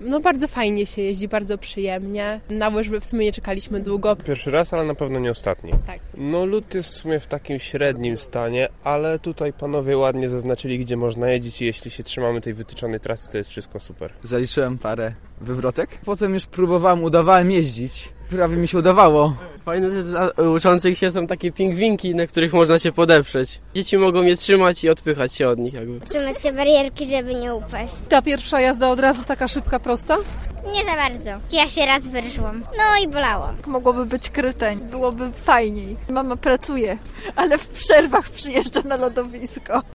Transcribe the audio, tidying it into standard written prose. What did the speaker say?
No bardzo fajnie się jeździ, bardzo przyjemnie. Na łyżwy w sumie nie czekaliśmy długo. Pierwszy raz, ale na pewno nie ostatni. Tak. No lód jest w sumie w takim średnim stanie, ale tutaj panowie ładnie zaznaczyli, gdzie można jeździć i jeśli się trzymamy tej wytyczonej trasy, to jest wszystko super. Zaliczyłem parę wywrotek. Potem już udawałem jeździć. Prawie mi się udawało. Fajne też dla uczących się są takie pingwinki, na których można się podeprzeć. Dzieci mogą je trzymać i odpychać się od nich jakby. Trzymać się barierki, żeby nie upaść. Ta pierwsza jazda od razu taka szybka, prosta? Nie za bardzo. Ja się raz wyrżłam. No i bolało. Mogłoby być kryte, byłoby fajniej. Mama pracuje, ale w przerwach przyjeżdża na lodowisko.